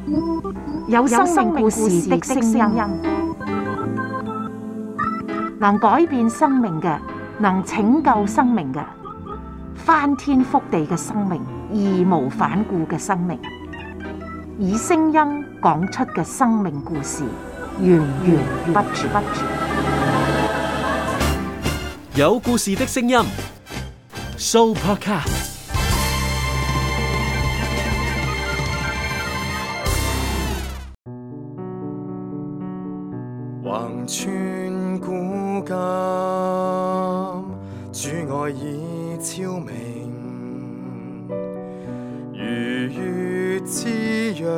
有生命故事的聲音，能改變生命嘅，能拯救生命嘅，翻天覆地嘅生命，義無反顧嘅生命，以聲音講出嘅生命故事，源源不絕。 有故事的聲音 ，Sooopodcast。 橫穿古今，主愛已超明，如月之約，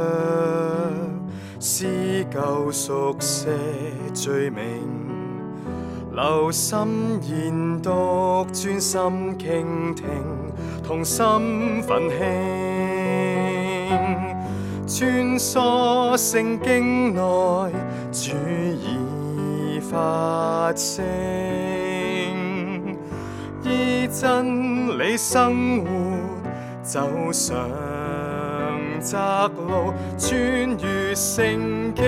撕舊熟寫罪名，留心研讀，專心傾聽，同心奮興，穿梭聖經內，主已發聲，依真理生活，走上窄路，穿越聖經。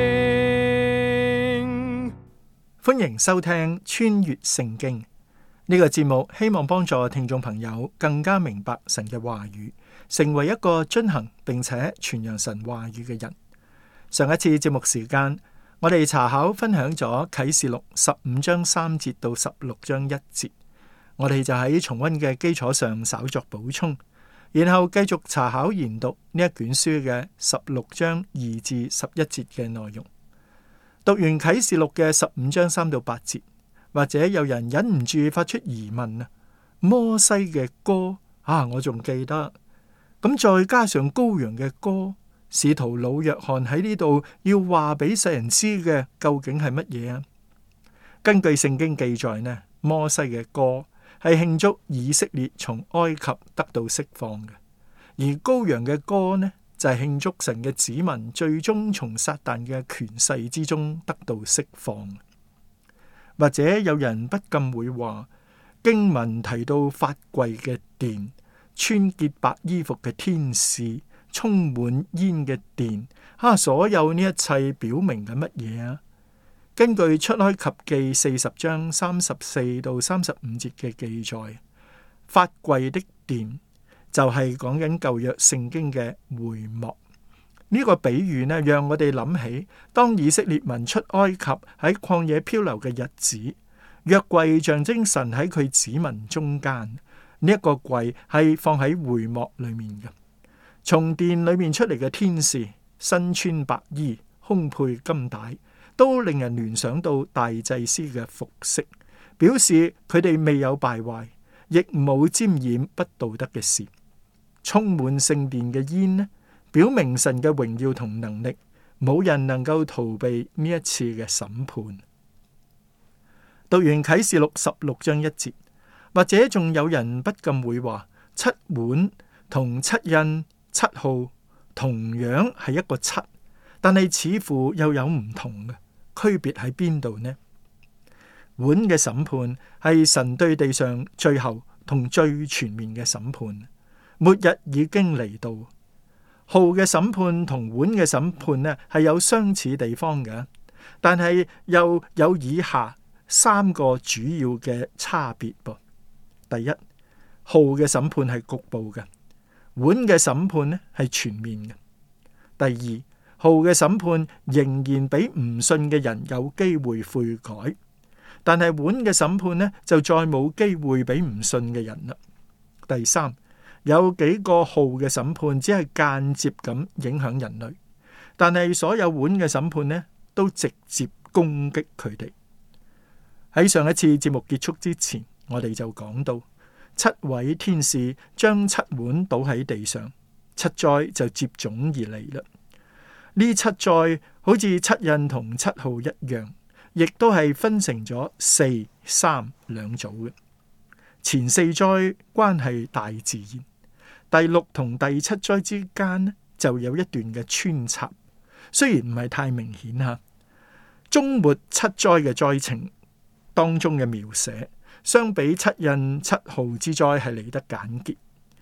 歡迎收聽穿越聖經呢個節目，希望幫助聽眾朋友更加明白神嘅話語，成為一個遵行並且傳揚神話語嘅人。上一次節目時間，我哋查考分享咗啟示錄15章3節到16章1節，我哋就喺重溫嘅基礎上稍作補充，然後繼續查考研讀呢一卷書嘅16章2至11節嘅內容。讀完啟示錄嘅15章3到8節，或者有人忍唔住發出疑問啊，摩西嘅歌我仲記得，咁再加上羔羊嘅歌，使徒老約翰喺呢度要話俾世人知嘅究竟係乜嘢啊？根據聖經記載呢，摩西嘅歌係慶祝以色列從埃及得到釋放嘅，而羔羊嘅歌呢就係慶祝神嘅子民最終從撒旦嘅權勢之中得到釋放。或者有人不禁會話，經文提到法櫃嘅殿、穿潔白衣服嘅天使、充滿煙嘅殿，所有呢一切表明緊乜嘢啊？根據出埃及記40章34到35節嘅記載，法櫃的殿就係講緊舊約聖經嘅會幕。呢個比喻呢，讓我哋諗起當以色列民出埃及喺曠野漂流嘅日子，約櫃象徵神喺佢子民中間。呢一個櫃係放喺會幕裏面嘅。從殿裏面出嚟嘅天使，身穿白衣，胸佩金帶，都令人聯想到大祭司嘅服飾，表示佢哋未有敗壞，亦冇沾染不道德嘅事。充滿聖殿嘅煙呢，表明神嘅榮耀同能力，冇人能夠逃避呢一次嘅審判。讀完啟示錄16章1節，或者仲有人不禁會話，七碗同七印七號同樣係一個七，但係似乎又有唔同嘅區別喺邊度呢？碗嘅審判係神對地上最後同最全面嘅審判，末日已經嚟到。號嘅審判同碗嘅審判呢，係有相似地方嘅，但係又有以下三個主要嘅差別噃。第一，號嘅審判係局部嘅，碗嘅審判呢係全面嘅。第二，號嘅審判仍然俾唔信嘅人有機會悔改，但係碗嘅審判呢就再冇機會俾唔信嘅人啦。第三，有幾個號嘅審判只係間接咁影響人類，但係所有碗嘅審判呢都直接攻擊佢哋。喺上一次節目結束之前，我哋就講到7位天使將7碗倒喺地上，7災就接踵而嚟啦。呢7災好似7印同7號一樣，亦都係分成咗4、3兩組嘅。前4災關係大自然，第6同第7災之間呢就有一段嘅穿插，雖然唔係太明顯吓。終末7災嘅災情當中嘅描寫，相比7印7號之災係嚟得簡潔。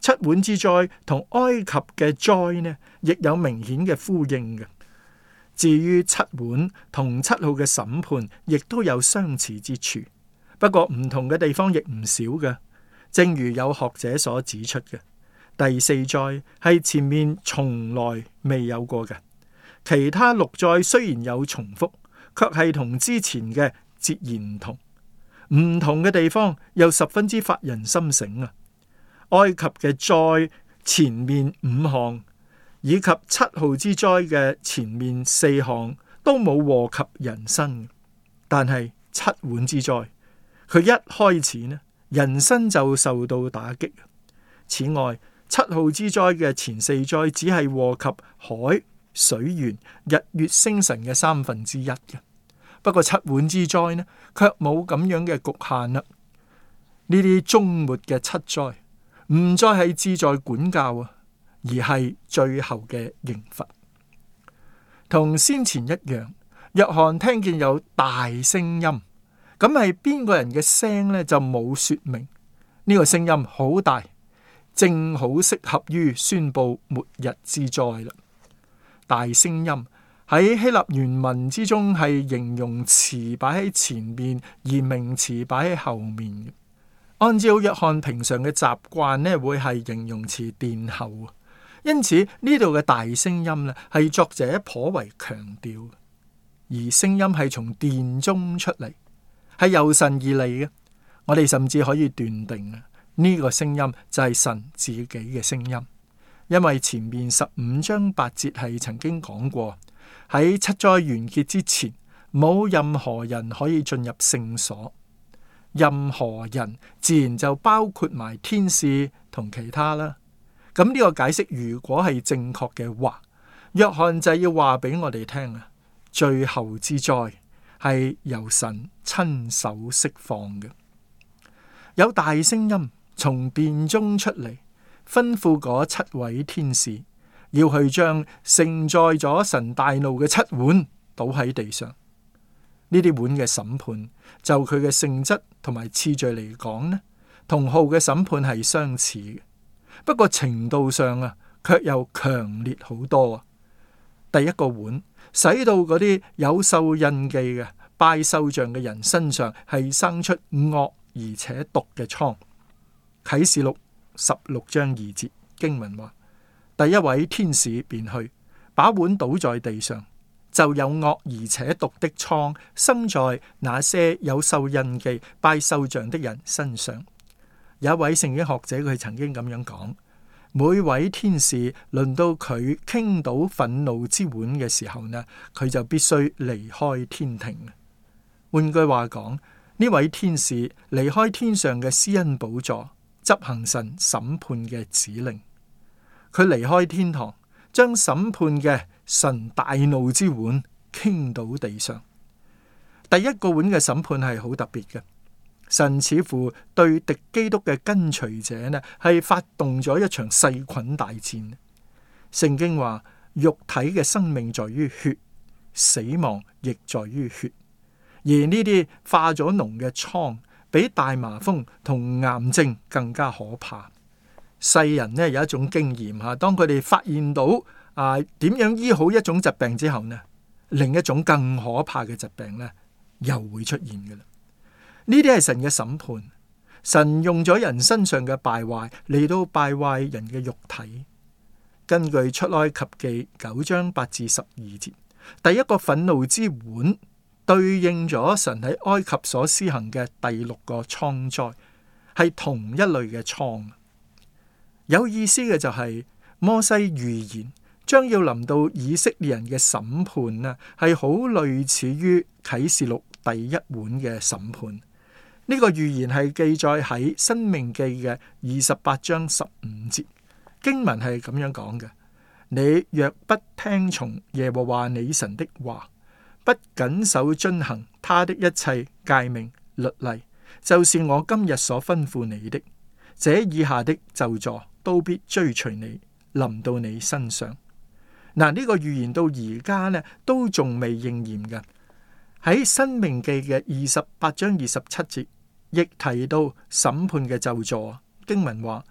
七碗之災同埃及嘅災呢，亦有明顯嘅呼應嘅。至於七碗同七號嘅審判，亦都有相似之處，不過唔同嘅地方亦唔少嘅。正如有學者所指出嘅，第四災係前面從來未有過嘅，其他六災雖然有重複，卻係同之前嘅截然唔同。唔同嘅地方又十分之發人深省啊！埃及嘅災前面5項，以及七號之災嘅前面4項都冇禍及人身，但係七碗之災，佢一開始呢，人身就受到打擊。此外，七號之災嘅前4災只係禍及海、水源、日月星辰嘅1/3嘅。不過七碗之災呢，卻冇咁樣嘅局限啦。呢啲終末嘅七災，唔再係志在管教啊，而係最後嘅刑罰。同先前一樣，約翰聽見有大聲音，咁係邊個人嘅聲呢？就冇說明。呢個聲音好大，正好適合於宣布末日之災啦。大聲音喺希臘原文之中係形容詞擺喺前面，而名詞擺喺後面。按照約翰平常嘅習慣呢，會係形容詞殿後。因此呢度嘅大聲音呢，係作者頗為強調，而聲音係從殿中出嚟，係由神而嚟嘅。我哋甚至可以斷定啊，呢個聲音就係神自己嘅聲音，因為前面15章8節係曾經講過，喺七災完結之前，冇任何人可以進入聖所。任何人自然就包括埋天使同其他啦。咁呢個解釋如果係正確嘅話，約翰就要話俾我哋聽啊，最後之災係由神親手釋放嘅。有大聲音從殿中出嚟，吩咐嗰7位天使要去將盛載咗神大怒嘅7碗倒喺地上。呢啲碗嘅審判，就佢嘅性質同埋次序嚟講呢，同號嘅審判係相似嘅，不過程度上啊，卻又強烈好多啊。第一個碗使到嗰啲有獸印記嘅拜獸像嘅人身上係生出惡而且毒嘅瘡。啟示錄16章2節經文話，第一位天使便去把碗倒在地上，就有惡而且毒的瘡生在那些有獸印記拜獸像的人身上。有一位聖經學者佢曾經咁樣講，每位天使輪到佢傾倒憤怒之碗嘅時候呢，佢就必須離開天庭。換句話講，呢位天使離開天上嘅施恩寶座，執行神審判嘅指令。佢離開天堂，將審判嘅神大怒之碗傾倒地上。第一個碗嘅審判係好特別嘅，神似乎對敵基督嘅跟隨者呢係發動咗一場細菌大戰。聖經話，肉體嘅生命在於血，死亡亦在於血。而呢啲化咗膿嘅瘡，比大麻風同癌症更加可怕。世人呢有一種經驗吓，當佢哋發現到點樣醫好一種疾病之後呢，另一種更可怕嘅疾病呢又會出現嘅啦。呢啲係神嘅審判，神用咗人身上嘅敗壞嚟到敗壞人嘅肉體。根據出埃及記9章8至12節，第一個憤怒之碗對應咗神喺埃及所施行嘅第6個瘡災，係同一類嘅瘡。有意思嘅就係摩西預言將要臨到以色列人嘅審判呢，係好類似於啟示錄第1碗嘅審判。呢個預言係記載喺申命記嘅28章15節，經文係咁樣講嘅：你若不聽從耶和華你神的話，不謹守遵行他的一切誡命律例，就是我今日所吩咐你的，這以下的咒詛都必追隨你，臨到你身上。嗱，呢個預言到而家呢都仲未應驗嘅。喺申命記嘅28章27節亦提到審判嘅咒詛。經文話：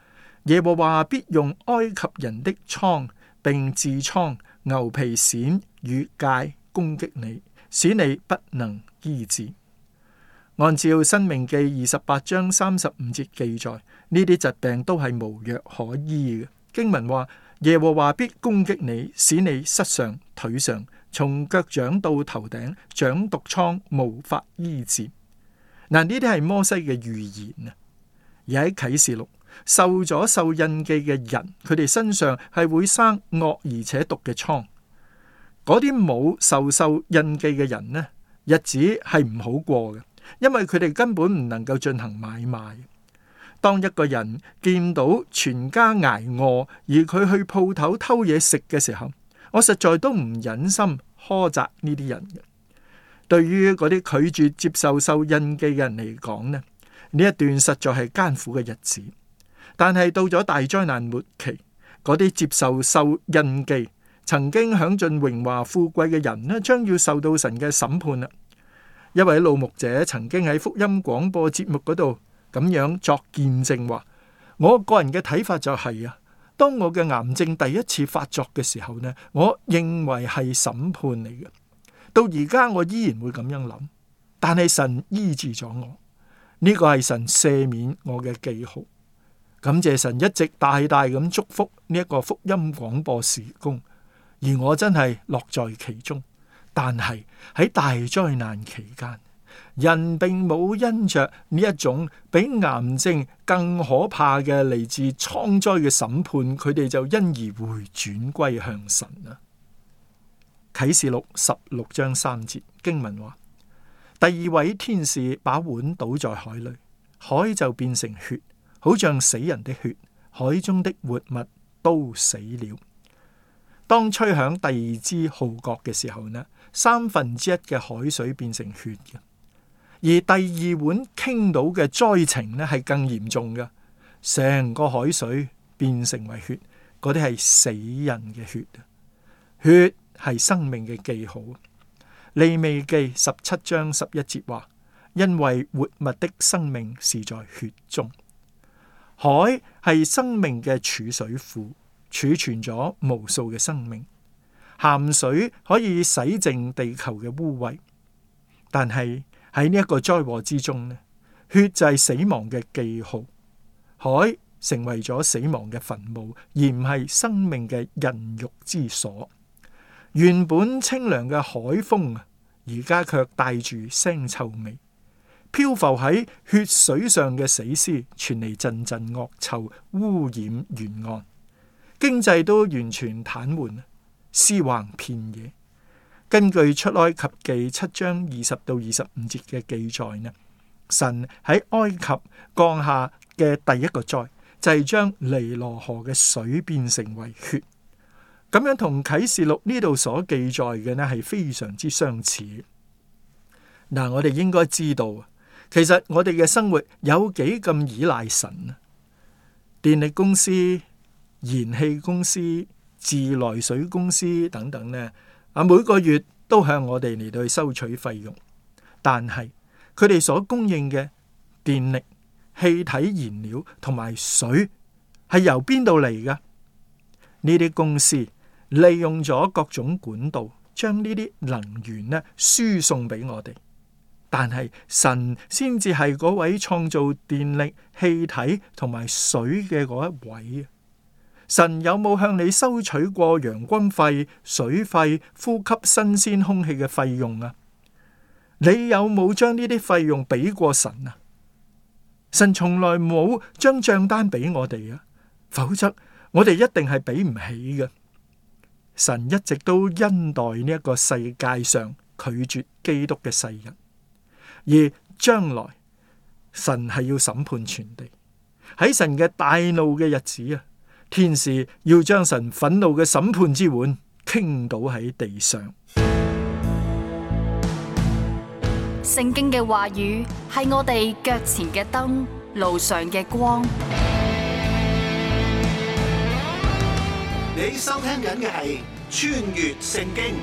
耶和華必用埃及人的瘡並痔瘡、牛皮癬與疥攻擊你，使你不能醫治。按照《申命記》28章35節記載，呢啲疾病都係無藥可醫嘅。經文話，耶和華必攻擊你，使你膝上、腿上，從腳掌到頭頂長毒瘡，無法醫治。嗱，呢啲係摩西嘅預言啊。而喺啟示錄，受咗獸印記嘅人，佢哋身上係會生惡而且毒嘅瘡。嗰啲冇受獸印記嘅人呢，日子係唔好過嘅，因為佢哋根本唔能夠進行買賣。當一個人見到全家挨餓，而佢去鋪頭偷嘢食嘅時候，我實在都唔忍心苛責呢啲人嘅。對於嗰啲拒絕接受獸印記嘅人嚟講呢，呢一段實在係艱苦嘅日子。但係到咗大災難末期，嗰啲接受獸印記、曾經享盡榮華富貴嘅人呢，將要受到神嘅審判啦。一位老牧者曾經喺福音廣播節目嗰度咁樣作見證話，我個人嘅睇法就係當我嘅癌症第一次發作嘅時候呢，我認為係審判嚟嘅。到而家我依然會咁樣諗，但係神醫治咗我，呢個係神赦免我嘅記號。感謝神一直大大咁祝福呢一個福音廣播事工，而我真係樂在其中。但係喺大災難期間，人並冇因着呢一種比癌症更可怕嘅嚟自瘡災嘅審判，佢哋就因而回轉歸向神啊。啟示錄16章3節經文話，第二位天使把碗倒在海裏，海就變成血，好像死人的血，海中的活物都死了。當吹響第二支號角嘅時候呢，1/3嘅海水變成血嘅。而第二碗傾倒嘅災情呢係更嚴重嘅，成個海水變成為血，嗰啲係死人嘅血。血係生命嘅記號。利未記17章11節話，因為活物的生命是在血中。海係生命嘅儲水庫，儲存咗無數嘅生命。鹹水可以洗淨地球嘅污穢，但係喺呢一個災禍之中呢，血就係死亡嘅記號。海成為咗死亡嘅墳墓，而唔係生命嘅孕育之所。原本清涼嘅海風而家卻帶住腥臭味。漂浮喺血水上嘅死屍傳嚟陣陣惡臭，污染沿岸，經濟都完全癱瘓，屍橫遍野。根據出埃及記7章20到25節嘅記載呢，神喺埃及降下嘅第一個災就係將尼羅河嘅水變成為血。咁樣同啟示錄呢度所記載嘅呢係非常之相似。嗱，我哋應該知道，其實我哋嘅生活有幾咁依賴神啊！電力公司、燃氣公司、自來水公司等等呢，每個月都向我哋嚟到去收取費用，但係佢哋所供應嘅電力、氣體燃料同埋水係由邊度嚟㗎？呢啲公司利用咗各種管道，將呢啲能源呢輸送俾我哋。但係神先至係嗰位創造電力、氣體同埋水嘅嗰一位。神有冇向你收取過陽光費、水費、呼吸新鮮空氣嘅費用啊？你有冇將呢啲費用俾過神啊？神從來冇將賬單俾我哋啊，否則我哋一定係俾唔起嘅。神一直都恩待呢一個世界上拒絕基督嘅世人。而將來神係要審判全地，喺神嘅大怒嘅日子啊，天使要將神憤怒嘅審判之碗傾倒喺地上。 聖經嘅話語係我哋腳前嘅燈，路上嘅光。 你收聽緊嘅係穿越聖經。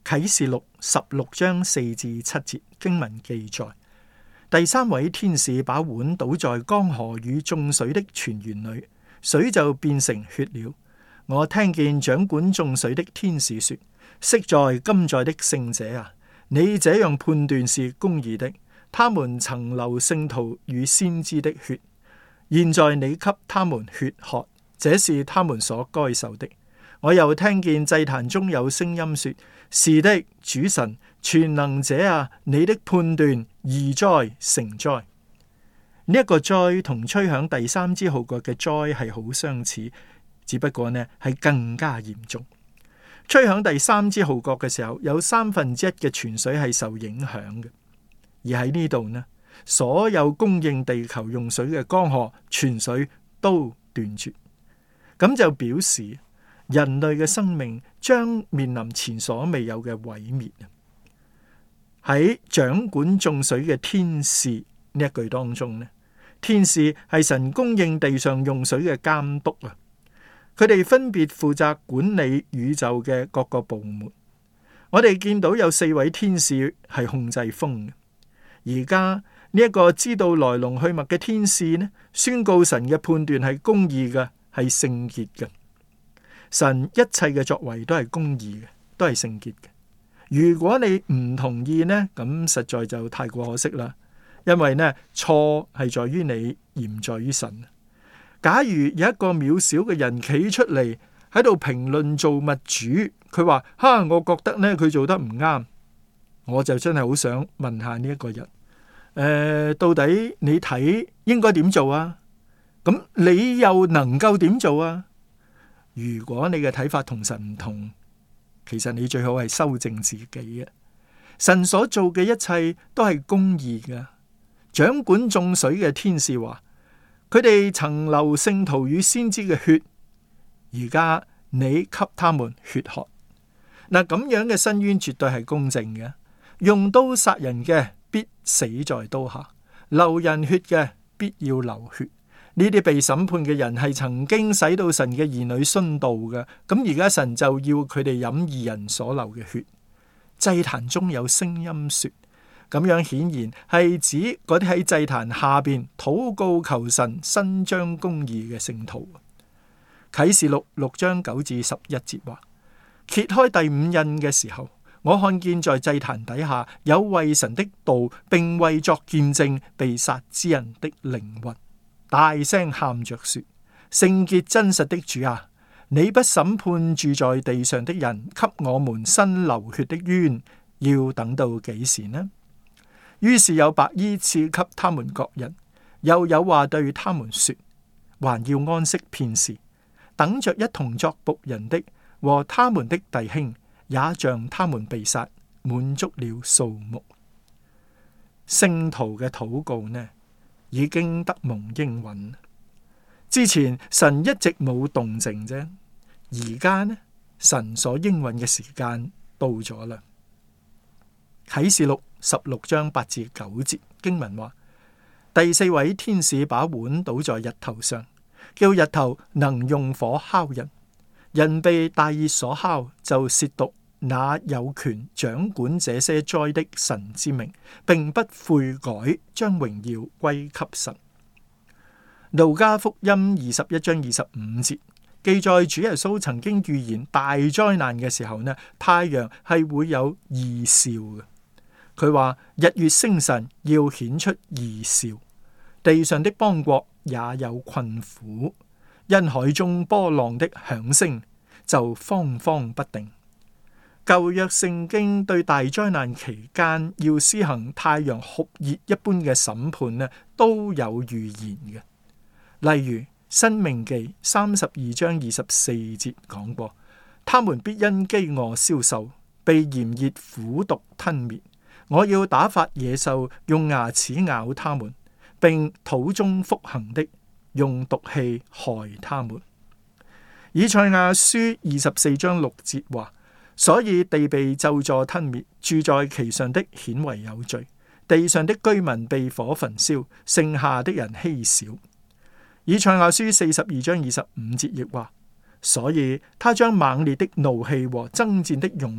啟示錄16章4至7節經文記載，第三位天使把碗倒在江河與眾水的泉源裏，水就變成血了。我聽見掌管眾水的天使說：昔在今在的聖者啊，你這樣判斷是公義的。他們曾流聖徒與先知的血，現在你給他們血喝，這是他們所該受的。我又聽見祭壇中有聲音說：是的，主神全能者啊，你的判斷義哉誠哉。呢一個哉同吹響第三支號角嘅哉係好相似，只不過呢係更加嚴重。吹響第三支號角嘅時候，有1/3嘅泉水係受影響嘅，而喺呢度呢，所有供應地球用水嘅江河泉水都斷絕，咁就表示人類嘅生命將面臨前所未有嘅毀滅。喺掌管眾水嘅天使呢一句當中呢，天使係神供應地上用水嘅監督啊，佢哋分別負責管理宇宙嘅各個部門。我哋見到有4位天使係控制風嘅。而家呢一個知道來龍去脈嘅天使呢，宣告神嘅判斷係公義嘅，係聖潔嘅。神一切嘅作為都係公義嘅，都係聖潔嘅。如果你唔同意呢，咁實在就太過可惜啦。因為呢，錯係在於你，而唔在於神。假如有一個渺小嘅人企出嚟喺度評論造物主，佢話我覺得呢佢做得唔啱，我就真係好想問下呢一個人，到底你睇應該點做啊？咁你又能夠點做啊？如果你嘅睇法同神唔同，其實你最好係修正自己啊！神所做嘅一切都係公義嘅。掌管眾水嘅天使話，佢哋曾流聖徒與先知嘅血，而家你給他們血喝。嗱，咁樣嘅申冤絕對係公正嘅。用刀殺人嘅必死在刀下，流人血嘅必要流血。呢啲被審判嘅人係曾經使到神嘅兒女殉道嘅，咁而家神就要佢哋飲義人所流嘅血。祭壇中有聲音說，咁樣顯然係指嗰啲喺祭壇下邊禱告求神伸張公義嘅聖徒。啟示錄6章9至11節話，揭開第5印嘅時候，我看見在祭壇底下有為神的道並為作見證被殺之人的靈魂，大聲喊着說：聖潔真實的主啊，你不審判住在地上的人，給我們伸流血的冤，要等到幾時呢？於是有白衣賜給他們各人，又有話對他們說：還要安息片時，等着一同作僕人的和他們的弟兄，也像他們被殺，滿足了數目。聖徒嘅禱告呢，已經得蒙應允。之前神一直冇動靜啫，而家呢，神所應允嘅時間到咗啦。啟示錄16章8至9節經文話，第4位天使把碗倒在日頭上，叫日頭能用火烤人。人被大熱所烤，就褻瀆那有權掌管這些災的神之名，並不悔改，將榮耀歸給神。路加福音21章25節記載，主耶穌曾經預言大災難嘅時候呢，太陽係會有異兆嘅。佢話日月星辰要顯出異兆，地上的邦國也有困苦，因海中波浪的響聲就慌慌不定。舊約聖經對大災難期間要施行太陽酷熱一般嘅審判呢，都有預言嘅。例如申命記32章24節講過，他們必因飢餓消瘦，被炎熱苦毒吞滅。我要打發野獸用牙齒咬他們，並土中腹行的用毒氣害他們。以賽亞書24章6節話，所以地被咒詛吞滅，住在其上的顯為有罪，地上的居民被火焚燒，剩下的人稀少。以賽亞書42章25節亦話，所以他將猛烈的怒氣和爭戰的勇力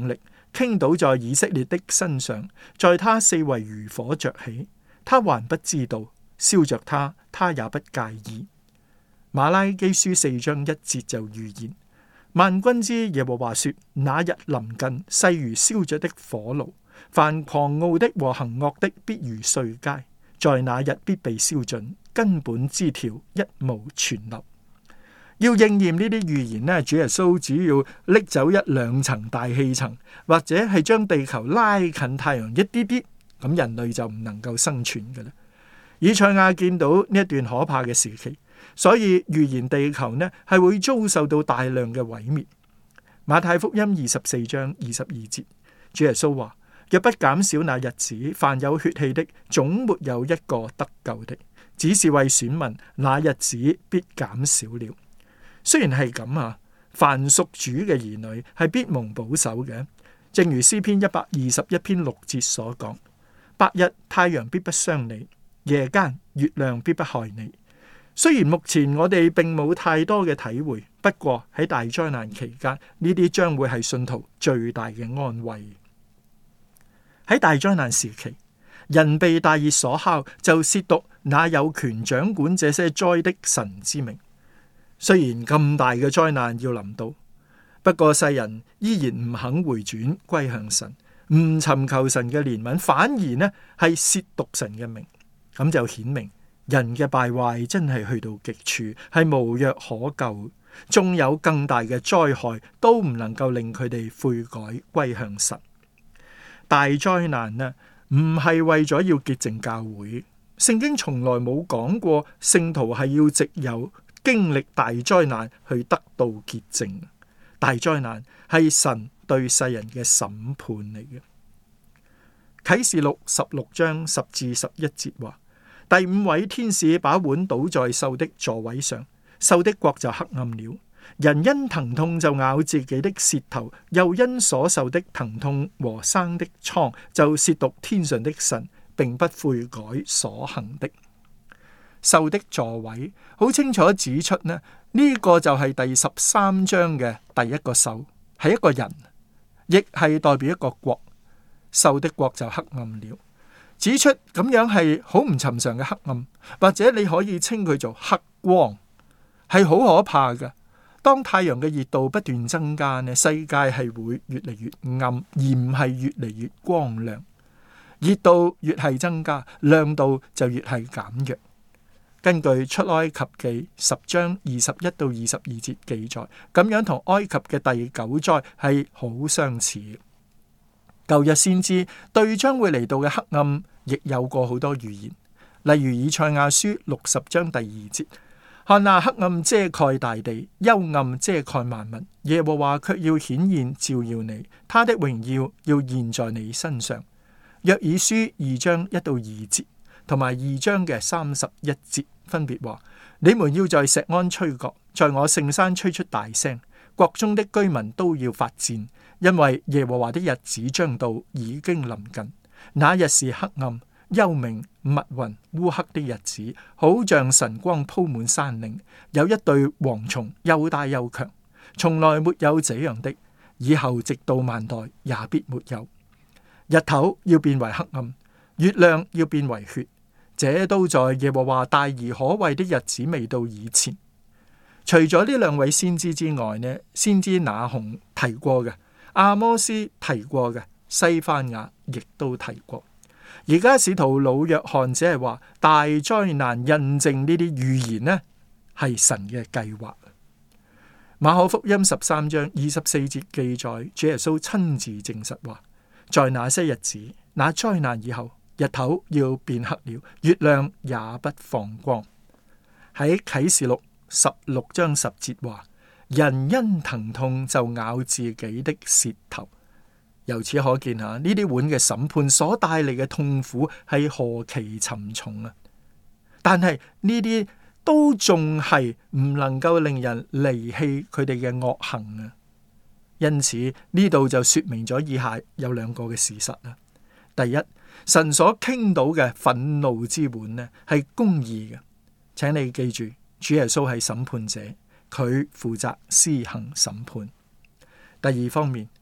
傾倒在以色列的身上，在他四圍如火着起，他還不知道，燒着他，他也不介意。馬拉基書4章1節就預言，萬軍之耶和華說：那日臨近，勢如燒着的火爐，凡狂傲的和行惡的必如碎秸，在那日必被燒盡，根本枝條一無存留。要應驗呢啲預言呢，主耶穌只要拎走1、2層大氣層，或者係將地球拉近太陽一啲啲，咁人類就唔能夠生存㗎啦。以賽亞見到呢一段可怕嘅時期，所以預言地球呢係會遭受到大量嘅毀滅。馬太福音24章22節，主耶穌話：若不減少那日子，凡有血氣的，總沒有一個得救的；只是為選民，那日子必減少了。雖然係咁啊，凡屬主嘅兒女係必蒙保守嘅，正如詩篇121篇6節所講：白日太陽必不傷你，夜間月亮必不害你。雖然目前我哋並冇太多嘅體會，不過喺大災難期間，呢啲將會係信徒最大嘅安慰。喺大災難時期，人被大熱所烤，就褻瀆那有權掌管這些災的神之名。雖然咁大嘅災難要臨到，不過世人依然唔肯回轉歸向神，唔尋求神嘅憐憫，反而呢係褻瀆神嘅名。咁就顯明人嘅敗壞真係去到極處，係無藥可救，仲有更大嘅災害都唔能夠令佢哋悔改歸向神。大災難呢唔係為咗要潔淨教會，聖經從來冇講過聖徒係要藉由經歷大災難去得到潔淨。大災難係神對世人嘅審判嚟嘅。啟示錄16章10至11節話：第5位天使把碗倒在獸的座位上，獸的國就黑暗了。人因疼痛就咬自己的舌頭，又因所受的疼痛和生的瘡就褻瀆天上的神，並不悔改所行的。獸的座位好清楚指出呢，呢個就係第13章嘅第一個獸，係一個人，亦係代表一個國。獸的國就黑暗了，指出咁樣係好唔尋常嘅黑暗，或者你可以稱佢做黑光，係好可怕嘅。當太陽嘅熱度不斷增加呢，世界係會越嚟越暗，而唔係越嚟越光亮。熱度越係增加，亮度就越係減弱。根據出埃及記10章21到22節記載，咁樣同埃及嘅第9災係好相似。舊日先知對將會嚟到嘅黑暗，亦有過好多預言，例如以賽亞書60章第2節：看那黑暗遮蓋大地，幽暗遮蓋萬民，耶和華卻要顯現照耀你，他的榮耀要現在你身上。約珥書2章1到2節。同埋2章嘅31節分別話：你們要在錫安吹角，在我聖山吹出大聲，國中的居民都要發顫，因為耶和華的日子將到，已經臨近。那日是黑暗、幽冥、密雲、烏黑的日子，好像晨光鋪滿山嶺。有一對蝗蟲，又大又強，從來沒有這樣的，以後直到萬代也必沒有。日頭要變為黑暗，月亮要變為血。這都在耶和華大而可畏的日子未到以前。除咗呢2位先知之外呢，先知那鴻提過嘅，阿摩斯提過嘅，西番雅亦都提過。而家使徒老約翰只係話大災難印證呢啲預言呢係神嘅計劃。馬可福音13章24節記載，主耶穌親自證實話：在那些日子，那災難以後，日頭要變黑了，月亮也不放光。喺啟示錄16章10節話：人因疼痛就咬自己的舌頭。由此可見呢啲碗嘅審判所帶嚟嘅痛苦係何其沉重啊！但係呢啲都仲係唔能夠令人離棄佢哋嘅惡行啊！因此呢度就說明咗以下有2個嘅事實啦。第一，神所傾倒嘅憤怒之碗呢係公義嘅，請你記住，主耶穌係審判者，佢負責施行審判。第二方面，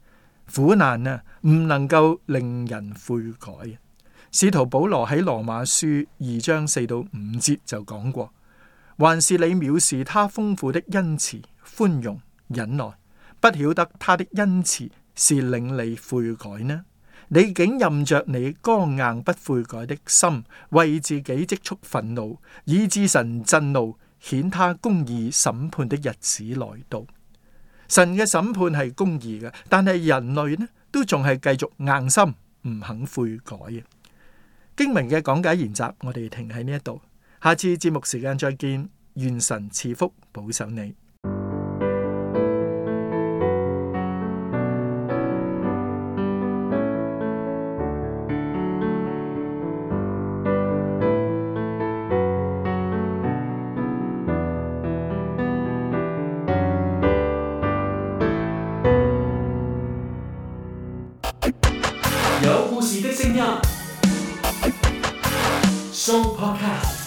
苦難啊唔能夠令人悔改。使徒保羅喺羅馬書2章4到5節就講過，還是你藐視他豐富的恩慈、寬容、忍耐，不曉得他的恩慈是令你悔改呢？你竟任着你剛硬不悔改的心，為自己積蓄憤怒，以致神震怒，顯他公義審判的日子來到。神嘅審判係公義嘅，但係人類呢都仲係繼續硬心，唔肯悔改嘅。經文嘅講解研習，我哋停喺呢一度，下次節目時間再見，願神賜福保守你。 有故事的聲音，Show Podcast。